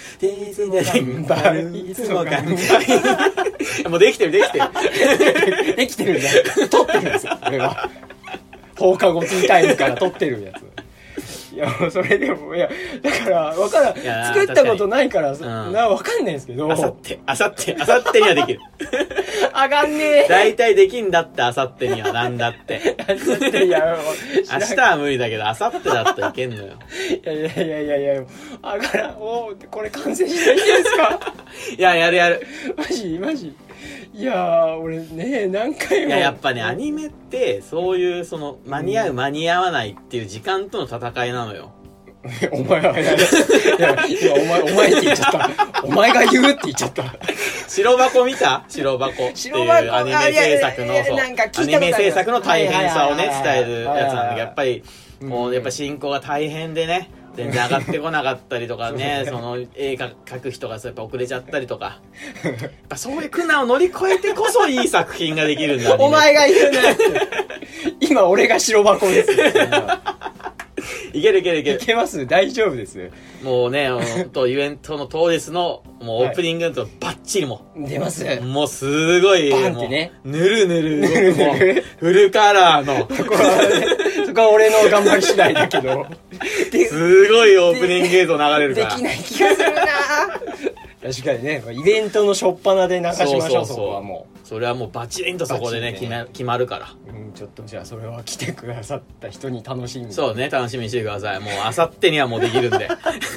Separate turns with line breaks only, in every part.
いつも頑張るいつも頑張るもうできてる
できてるんだよ。撮ってるんですよこれは。放課後ティータイムから撮ってるやつ。いやもうそれでも、いやだから分からん、作ったことないから分かんないんですけど、
あさってにはできる。
あがんねえ。
大体できんだってあさってには。なんだって
いや
明日は無理だけどあさってだったらいけんのよ。
いやあがらん。これ完成しないんですか。
いややる
マジ。いや俺ね何回も。
いややっぱねアニメってそういうその間に合う間に合わないっていう時間との戦いなのよ。
お前は、いや今お前って言っちゃった。お前が言うって言っちゃった。
白箱見た？白箱っていうアニメ制作の、そう。アニメ制作の大変さをね、伝えるやつなんだけど、やっぱり、もうやっぱ進行が大変でね、全然上がってこなかったりとかね、その映画描く人がやっぱ遅れちゃったりとか、やっぱそういう苦難を乗り越えてこそいい作品ができるんだ。
お前が言うなって。今俺が白箱ですよ。
いけるいけるいける。
いけます、大丈夫です。
もうね、イベントの当日のもうオープニングとバッチリも
出ます。
もうすごい、
バンってね、
ぬるぬるフルカラーの
そこは俺の頑張り次第だけど、
すごいオープニング映像流れるから
できない気がするな。確かにね、イベントの初っ端で流しましょう。そこはもう
それはもうバチリンとそこでね決まるから、
ちょっとじゃあそれは来てくださった人に楽しみ。
そうね、楽しみにしてください。もうあさってにはもうできるんで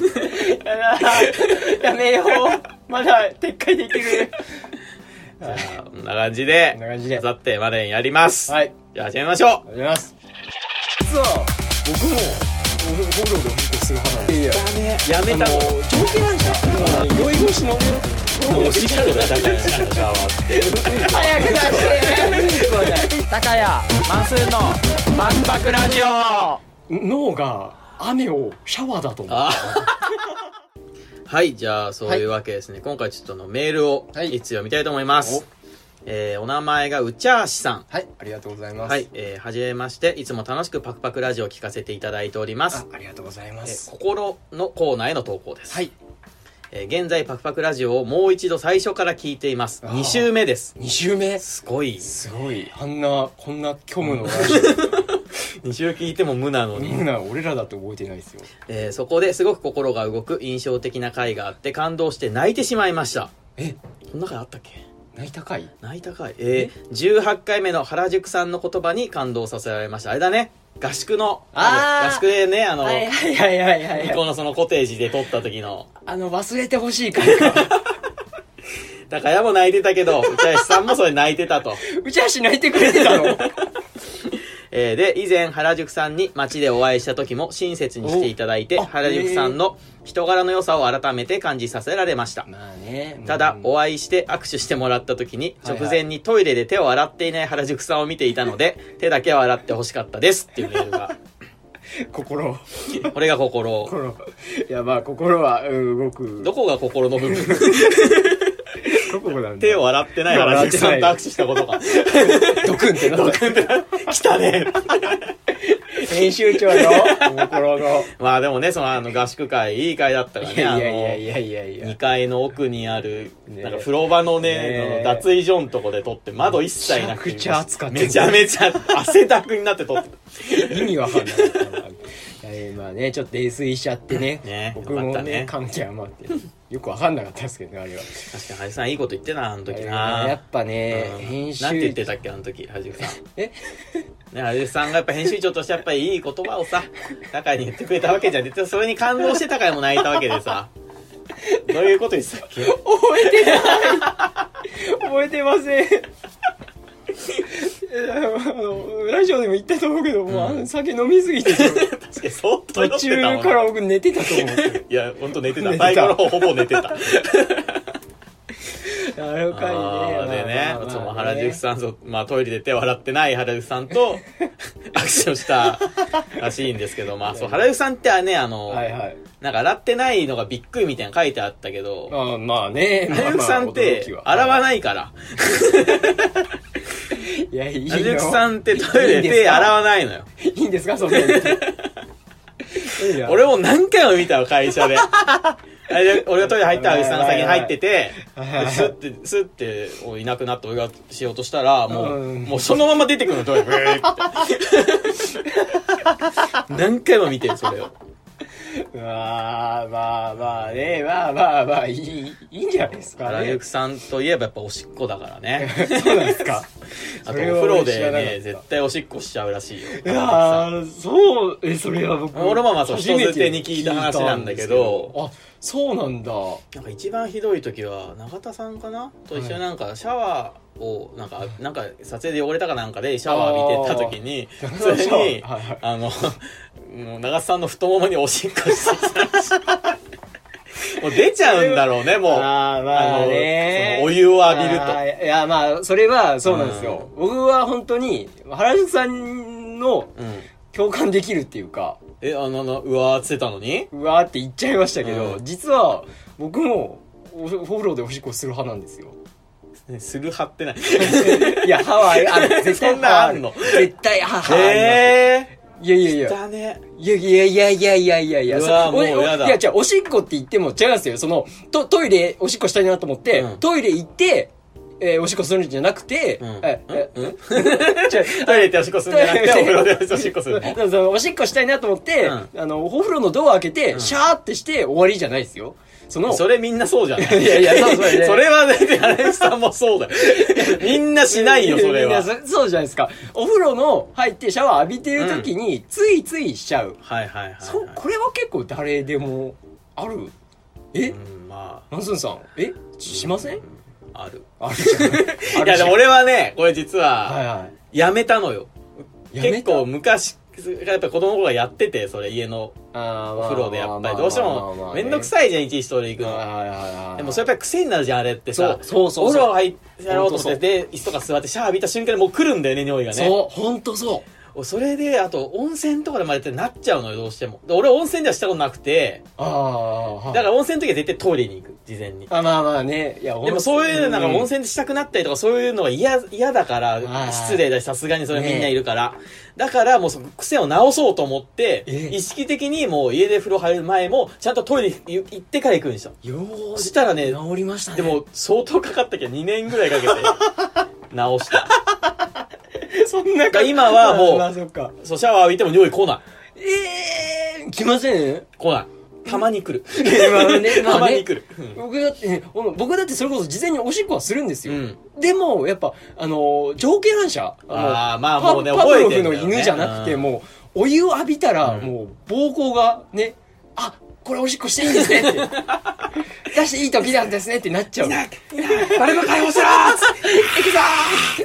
やめよう、まだ撤回できる。
じゃあこんな感じであさってまでにやります。はい、じゃあ始めましょう。
ありがとうございます。実は僕もお風呂でお引っ越しする派なんで。
やめたの
条件なんじゃん。酔い越しの
もうシットで高谷シャワーって
早く出して高谷マンスーンのパクパクラジオ。脳が雨をシャワーだと思った
はい、じゃあそういうわけですね、今回ちょっとメールを一通読みたいと思います。お名前がうちゃーしさん。
はい、ありがとうございます。
はい、はじめまして。いつも楽しくパクパクラジオを聞かせていただいております。
ありがとうございます。
心のコーナーへの投稿です。
はい。
現在パクパクラジオをもう一度最初から聞いています。2週目です。
2週目
すごい。こんな
虚無のラジ
オ2週聞いても無なのに。
俺らだと覚えてないですよ。
そこですごく心が動く印象的な回があって感動して泣いてしまいました。こんな回あったっけ？
泣いた回
18回目の原宿さんの言葉に感動させられました。あれだね、合宿でね、向こうのそのコテージで撮った時の
忘れてほしい回か
高谷も泣いてたけど内橋さんもそれ泣いてたと。
内橋泣いてくれてたの
で以前原宿さんに街でお会いした時も親切にしていただいて原宿さんの人柄の良さを改めて感じさせられました。ただお会いして握手してもらった時に直前にトイレで手を洗っていない原宿さんを見ていたので手だけは洗ってほしかったですっていうメールが
心
これが心。
いやまあ心は動く。
どこが心の部分手を洗ってない原宿さんと握手したことか
ドクンってな
った来たね
編集長の心の
まあでもね、その合宿会いい会だったからね。
いや
2階の奥にあるなんか風呂場のね脱衣所のとこで撮って窓一切なくて
めちゃくちゃ暑かった。
めちゃめちゃ汗だくになって撮って
意味わかんないまあね、ちょっと泥酔しちゃってね僕もね関係余ってよくわかんなかったですけどね、あれは。
確かに原宿さんいいこと言ってたな、あの時な。
やっぱね、編集
なんて言ってたっけ、あの時原宿さん原宿さんがやっぱ編集長としてやっぱりいい言葉をさ高井に言ってくれたわけじゃん。それに感動して高井も泣いたわけでさどういうこと言ってたっけ
覚えてない覚えてませんラジオでも言ったと思うけどもう酒飲みすぎて確か
に相当酔ってたもん。
途中から僕寝てたと思う
いや本当寝てた。最後の方ほぼ寝てた
あの回
でね、その原宿さんと、トイレで手を洗ってない原宿さんと握手をしたらしいんですけど、そう原宿さんってねなんか洗ってないのがびっくりみたいな書いてあったけど、
まあね、
原宿さんって洗わないから
いや、いいの。
原宿さんってトイレで手洗わないのよ。
いいんですかそんなに
俺も何回も見たわ、会社で俺がトイレ入ったら原宿さんが先に入っててスッていなくなって俺がしようとしたらもうそのまま出てくるのトイレブーって何回も見てるそれを。
まあいいんじゃないですかね。
原宿さんといえばやっぱおしっこだからね
そうなんですか
あとお風呂でね絶対おしっこしちゃうらしいよ。
いやそうそれは僕
俺もそう人づてに聞いた話なんだけど、
そうなんだ。
なんか一番ひどい時は永田さんかなと一緒になんかシャワをなんか撮影で汚れたかなんかでシャワー浴びてた時にそれにもう長瀬さんの太ももにおしっこしてきたらしい。もう出ちゃうんだろうね、もう。
まあね、
そのお湯を浴びると。
いや、まあ、それはそうなんですよ。僕は本当に、原宿さんの共感できるっていうか。
うわーってたのに
うわーって言っちゃいましたけど、実は僕もお風呂でおしっこする派なんですよ。
する派ってない。
いや、歯は絶対
そんなあんの
絶対歯あります。いや。
だね。
いや。
うわもうやだ。
いや、おしっこって言っても違うんですよ。トイレおしっこしたいなと思って、トイレ行って、おしっこするんじゃなくて、
トイレ行っておしっこするんじゃなくて、お風呂でおしっこするの。
おしっこしたいなと思って、お風呂のドア開けて、シャーってして終わりじゃないですよ。
それみんなそうじゃない。
いや、そうね。
それはね、原西さんもそうだよ。みんなしないよ、それは。
そうじゃないですか。お風呂の入ってシャワー浴びてる時に、ついついしちゃう。
はい。
これは結構誰でもある。まあ。ナンスンさん、しません？
ある
じゃん。
いや、でも俺はね、これ実は、やめたのよ。結構昔、やっぱ子供の頃やってて、それ家のお風呂でやっぱりどうしてもめんどくさいじゃん、いちいちトイレ行くの。でもそれやっぱり癖になるじゃん、あれってさ。
そう。
お風呂入ってやろうと思って、椅子とか座ってシャワー浴びた瞬間にもう来るんだよね、匂いがね。
そう、ほんとそう。
それで、あと温泉とかでもやってなっちゃうのよ、どうしても。俺温泉ではしたことなくて、だから温泉の時は絶対トイレに行く、事前に。
まあね。いや、
でもそういうなんか温泉でしたくなったりとかそういうのが嫌だから、失礼だし、さすがにそれみんないるから。だからもうその癖を直そうと思って、意識的にもう家で風呂入る前も、ちゃんとトイレ行ってから行くんですよ。そしたらね、
治りましたね。
でも相当かかったけど2年ぐらいかけて直した。
そんな
今はもう、そうシャワー浴びても匂い来ない。
来ません？
来ない。たまに来る。
た
まに来る。
僕だってそれこそ事前におしっこはするんですよ。でも、やっぱ、条件反射。
まあもうね、
パブロフの犬じゃなくて、もう、お湯を浴びたら、もう、膀胱がね、これおしっこしていいんですねって。出していい時なんですねってなっちゃう。
誰も解放しろーっつって、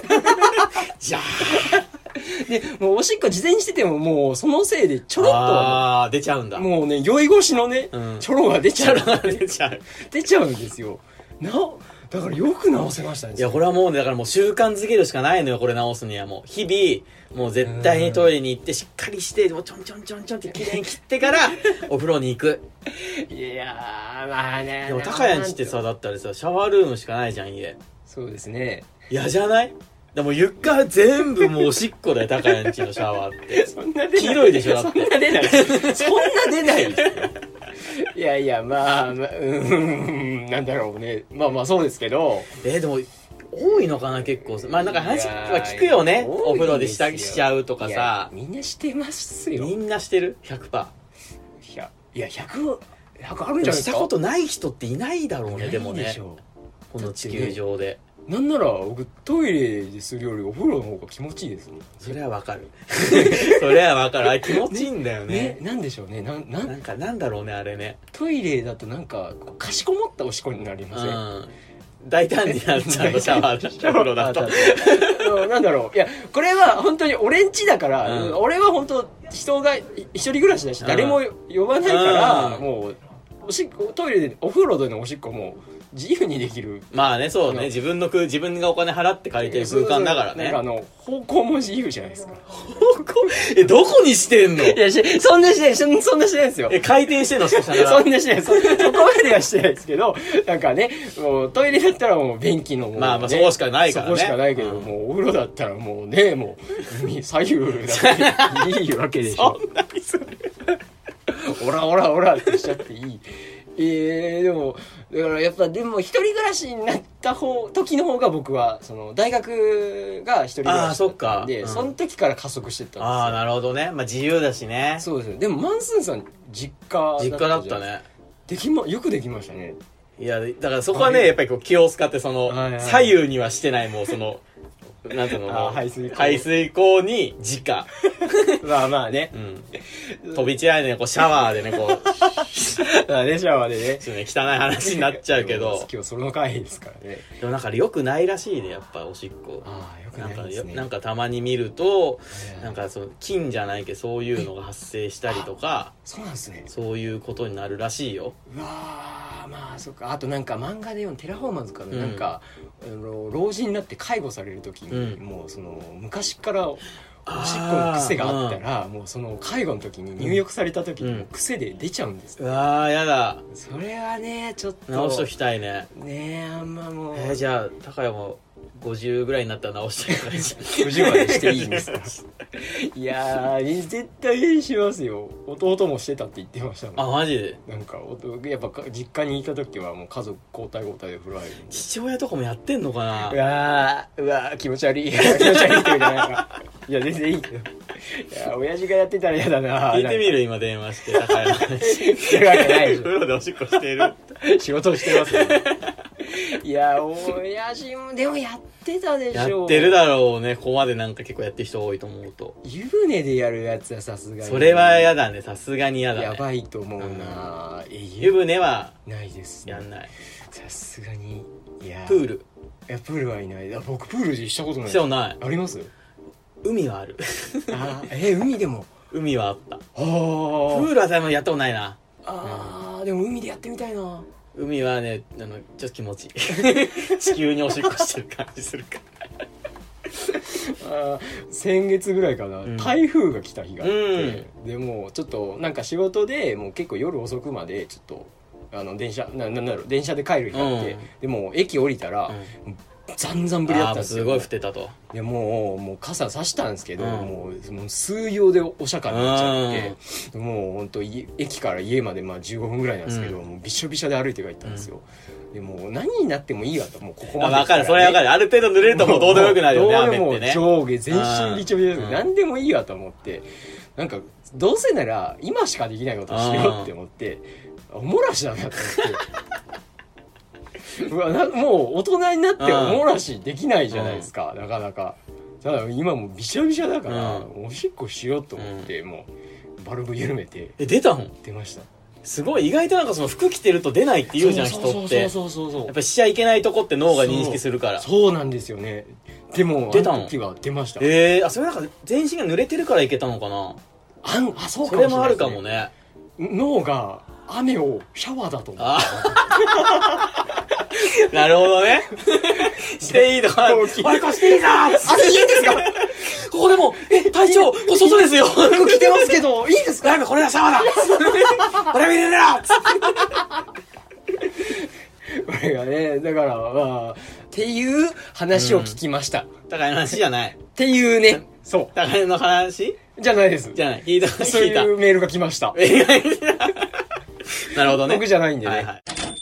行くぞーじゃ
で、もうおしっこ事前にしててももうそのせいでちょろっ
と。出ちゃうんだ。
もうね、酔い越しのね、ちょろが出ちゃう。出ちゃうんですよ。だからよく直せましたね。
いや、これはもうね、だからもう習慣づけるしかないのよ、これ直すにはもう。日々、もう絶対にトイレに行ってしっかりして、もうちょんちょんって綺麗に切ってから、お風呂に行く。
いやー、まあね。
でも、高谷んちってさ、だったらさ、シャワールームしかないじゃん、家。
そうですね。
嫌じゃない？でも床全部もうおしっこだよ、高谷んちのシャワーって。
そんな出ない。
黄色いでしょ、だって。
そんな出ない。そんな出ないですよ。いや、まあ、なんだろうね。まあそうですけど。
でも、多いのかな、結構。まあなんか話は聞くよね。お風呂でしちゃうとかさ。
みんなしてますよ。
みんなしてる ?100%。
いや、100あるんじゃないですか。
したことない人っていないだろうね、でもね。この地球上で。
なんなら僕トイレでするよりお風呂の方が気持ちいいですもん。
それはわかる。それはわかる。あれ気持ちいいんだよね。
なんでしょうね。
なんだろうね、あれね。
トイレだとなんかかしこもったおしっこになりません？
大胆になっちゃうの、シャワーお風呂だと。
なんだろう。いや、これは本当に俺んちだから、俺は本当人が一人暮らしだし、誰も呼ばないから、もうトイレでお風呂でのおしっこも自由にできる。
まあね、そうね。自分がお金払って借りてる空間だからね。
なんか方向も自由じゃないですか。
方向？どこにしてんの？
いや、そんなしてないですよ。
回転してんのしかしたら。
そんなしてない。そこまではしてないですけど、なんかね、もうトイレだったらもう便器のもう、ね。まあ
そこしかないからね。
そこしかないけど、もうお風呂だったらもうね、もう、左右だっていいわけでしょ。
そんなにする。
オラってしちゃっていい。でも、だからやっぱでも一人暮らしになった時の方が僕は大学が一人暮らしだったんで、その時から加速してったんですよ。
なるほどね。まあ自由だしね。
そうですね。でもマンスンさん実家
だったね。
よくできましたね。
いや、だからそこはね、やっぱり気を使って左右にはしてない、もうなんていうの、排水口に直。
まあね。
飛び散らないでね、シャワーでね、
ね、シャワーでね。
ちょっとね、汚い話になっちゃうけど。
今日その回ですからね。
でもなんか良くないらしいね、やっぱおしっこ。
ああ、良くないですね。
なんかたまに見ると、なんかその菌じゃないけどそういうのが発生したりとか、
そうなんですね。
そういうことになるらしいよ。
うわー、まあそっか。あとなんか漫画で読んテラフォーマーズかな、なんか老人になって介護される時に、もうその昔からおしっこの癖があったら、もうその介護の時に入浴された時にもう癖で出ちゃうんです、
うわー、やだ。
それはねちょっと
直しときたいね。
ねえ、あんまもう
じゃあ高谷も50ぐらいになったら直してくれ。
50までしていいんですか？いやー、絶対しますよ。弟もしてたって言ってましたもん。
あ、マジで？
なんかやっぱ実家にいた時はもう家族交代交代で風呂入る。
父親とかもやってんのかな？
うわー気持ち悪い。気持ち悪いって言うじゃないか。いや全然いいけど。いや親父がやってたら嫌だな。
聞いてみる、今電話して高谷の話。
してるわけないでしょ。
風呂でおしっこしてる。
仕事をしてますよね。いや親父もでもやってたでしょ。
やってるだろうね。ここまでなんか結構やってる人多いと思うと。
湯船でやるやつはさすがに
それは嫌だね。さすがに嫌だね。
やばいと思うな。
湯船は
ないですね。
やんない。
さすがに。いや
プール。
いやプールはいない。僕プールしたことない。
したことない。
あります？
海はある。
海でも。
海はあった。プ
ー
ールは多分やったことないな。
でも海でやってみたいな。
海はね、ちょっと気持ちいい。地球におしっこしてる感じするから。
先月ぐらいかな、台風が来た日があって、でもうちょっとなんか仕事でもう結構夜遅くまでちょっと電車電車で帰る日があって、でも駅降りたら、ザンザンぶりだったんですよ。
すごい降ってたと。
でもう傘差したんですけど、もう数秒でお釈迦になっちゃって、もう本当駅から家まで15分ぐらいなんですけど、もうびしょびしょで歩いて帰ったんですよ。でも何になってもいいわと、もうここまで、
分かる、それ分かる。ある程度濡れるともうどうでもよくなるよね。
雨ってね、上下全身びちょびちょで何でもいいわと思って、なんかどうせなら今しかできないことをしようって思って、おもらしだなと思ってもう大人になっておもらしできないじゃないですか、なかなか。ただ今もうびしょびしょだから、おしっこしようと思って、もうバルブ緩めて。
出たの？
出ました。
すごい、意外となんかその服着てると出ないって言うじゃん、人って。そうやっぱしちゃいけないとこって脳が認識するから。
そうなんですよね。でも
出たの？
あの時は出ました。
それなんか全身が濡れてるからいけたのかな。
そうかもしれないですね。
それもあるかもね。
脳が雨をシャワーだと思った。
なるほどね。していいのかな。おい、貸していいな。
いいですか？
ここでも、隊長、これ外ですよ。
服着てますけど、いいですか？
これはシャワーだ。これは見れるな。
これがね、だからっていう話を聞きました。
高いの話じゃない。
っていうね。そう。
高いの話
じゃないです。
じゃない。聞いた。
そういうメールが来ました。
なるほどね。
僕じゃないんでね。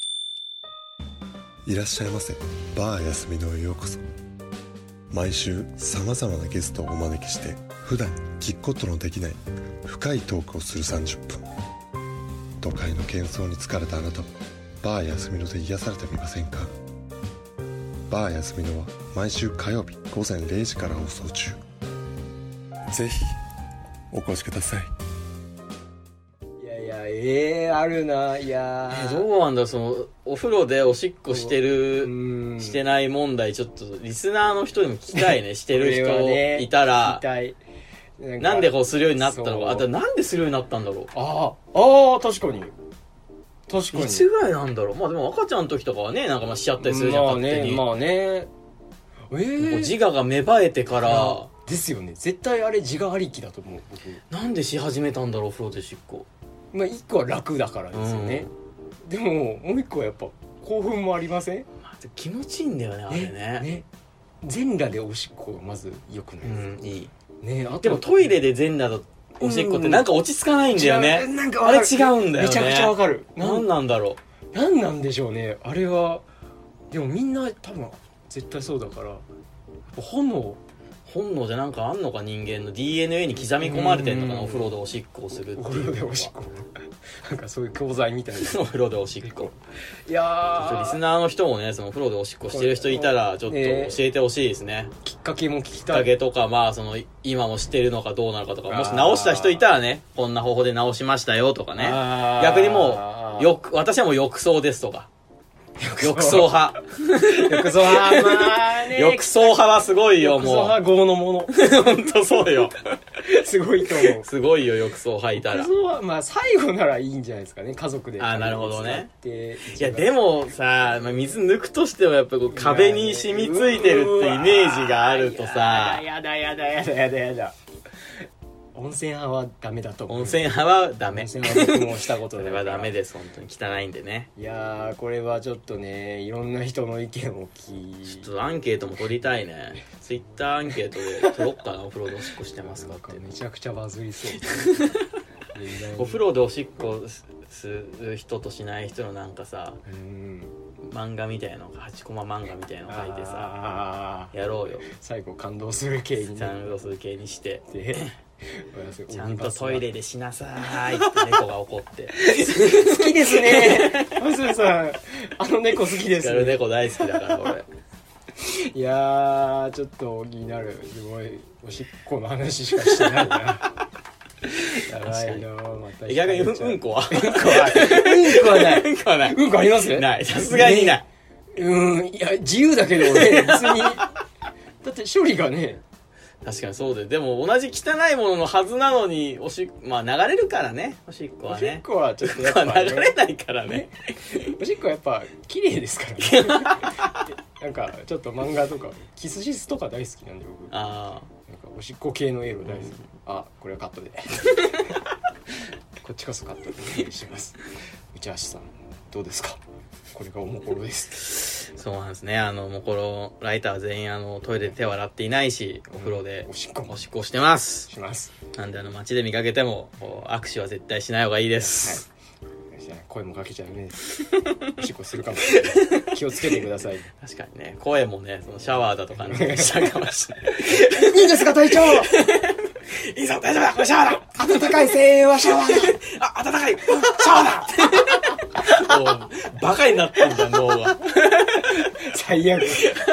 いらっしゃいませ。バー休みのへようこそ。毎週様々なゲストをお招きして、普段聞くことのできない深いトークをする30分。都会の喧騒に疲れたあなたもバー休みので癒されてみませんか？バー休みのは毎週火曜日午前0時から放送中。ぜひお越しください。
あるな。いや
どうなんだろう、そのお風呂でおしっこしてるしてない問題、ちょっとリスナーの人にも聞きたいね。してる人いたら、なんでこうするようになったのか。あとなんでするようになったんだろう。
確かに
いつぐらいなんだろう。まあでも赤ちゃんの時とかはね、なんかしちゃったりするじゃん、勝手に。
まあね。
自我が芽生えてから
ですよね。絶対あれ自我ありきだと思う。
なんでし始めたんだろう、お風呂でしっこ。
一個は楽だからですよね。でももう一個はやっぱ興奮もありません？
気持ちいいんだよね、あれね。
全裸でおしっこがまず良くないですか？いいね。
でもトイレで全裸でおしっこってなんか落ち着かないんだよね。あれ違うんだよね。
めちゃくちゃわかる。
何なんだろ
う。何なんでしょうね、あれは。でもみんな多分絶対そうだから、本能
じゃなんかあんのか、人間の DNA に刻み込まれてんのかな、お風呂でおしっこをするっていう。
お風呂でおしっこなんかそういう教材みたいな。
お風呂でおしっこ。
いや
リスナーの人もね、そのお風呂でおしっこしてる人いたら、ちょっと教えてほしいですね。
きっかけも聞き
きったか
い。
けとか、まあ、その、今も知ってるのかどうなのかとか、もし直した人いたらね、こんな方法で直しましたよとかね。逆にもう、私はもう浴槽ですとか。浴槽派。
浴槽派、まあね。
浴槽派はすごいよ、
浴槽
も
派豪のもの。
う。ほんとそうよ。
すごいと思う。
すごいよ、浴槽派いたら。
浴槽は、まあ最後ならいいんじゃないですかね、家族で。
なるほどね。
い
いや、でもさ、まあ、水抜くとしてもやっぱこう壁に染みついてるってイメージがあるとさ、
やだ。温泉派はダメだと思う。
温泉派はダメ。
温泉は僕もしたことない。
それはダメです、本当に汚いんでね。
いやー、これはちょっとね、いろんな人の意見を
ちょっとアンケートも取りたいね。ツイッターアンケートで取ろっかな、お風呂でおしっこしてますかって。
めちゃくちゃバズりそう。
お風呂でおしっこする人としない人のなんかさ、漫画みたいなのが8コマ漫画みたいなの書いてさ、やろうよ。
最後感動する系に
感動する系にしてちゃんと
ト
トイレでしなさーいって猫が怒って
好きですねマスさん、あの猫好きですね。
猫大好きだから俺。
いやー、ちょっと気になる。すごいおしっこの話しかしてないな。やばいな、また
逆にうんこは
うんこはない。
うんこはない。
うんこあります？
ない。さすがにない。
いや、自由だけどね、別に。だって処理がね。
確かにそうで。でも同じ汚いもののはずなのに、まあ流れるからね、おしっこはね。
おしっこはちょっとやっぱ、
流れないからね。
おしっこはやっぱ綺麗ですからね。なんかちょっと漫画とか、キスシスとか大好きなんで僕。なんかおしっこ系のエロ大好き。これはカットで。こっちこそカットでお願いします。内橋さん、どうですか？これがおもころです。
そうなんですね。もころライター全員トイレで手を洗っていないし、お風呂で
おしっこ
してます。
します。
なんで街で見かけても握手は絶対しない方がいいです。
はい。声もかけちゃうね。おしっこするかもしれない。気をつけてください。
確かにね、声もね、そのシャワーだとかにしちゃうかもしれない。
いいですか、隊長。
いいぞ、大丈夫だ、これシャワーだ。
暖かい声援はシャワーだ。
暖かい、シャワーだ。もうバカになってんじゃん、脳が。
最悪。い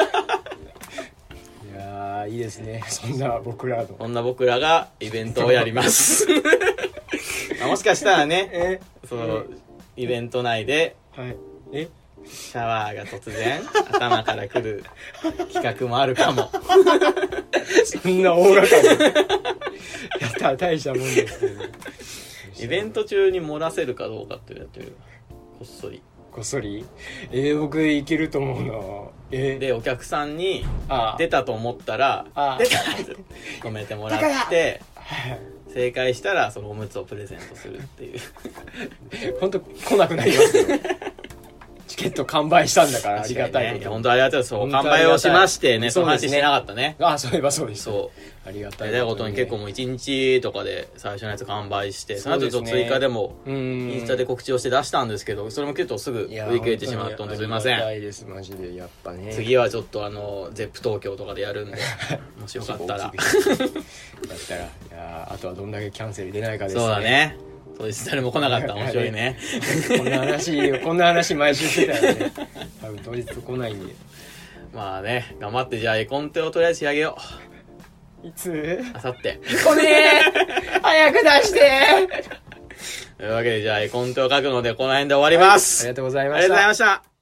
やー、いいですね。そんな僕ら
がイベントをやります。もしかしたらね、そのイベント内で、シャワーが突然頭から来る企画もあるかも。
そんな大掛かり。やったら大したもんですけど。
イベント中に漏らせるかどうかっていうやってる。こっそり。
僕いけると思うな。
でお客さんに出たと思ったら出たって止めてもらって、正解したらそのおむつをプレゼントするっていう。
本当来なくなりますよ。チケット完売したんだからありがたいこと。
本当ありがたい。そう、完売をしましてね、その話してなかったね。
そういえばそうです。
そう。
ありがたい。
だことに結構もう1日とかで最初のやつ完売して、その後ちょっと追加でもインスタで告知をして出したんですけど、それも結構すぐ売り切れてしまったんですいません。
ありがたいです、マジで。やっぱね。
次はちょっとゼップ東京とかでやるんで、もしよかったら。だ
ったら、いやあとはどんだけキャンセル出ないかですね。
そうだね。そうです。誰も来なかった。面白いね。
こんな話毎週してたらね、多分当日来ないんで。
まあね、頑張ってじゃあ絵コンテをとりあえず仕上げよ
う。いつ？
あさって。
来ねー早く出して
というわけでじゃあ絵コンテを書くのでこの辺で終わります。
ありがとうございました。
ありがとうございました。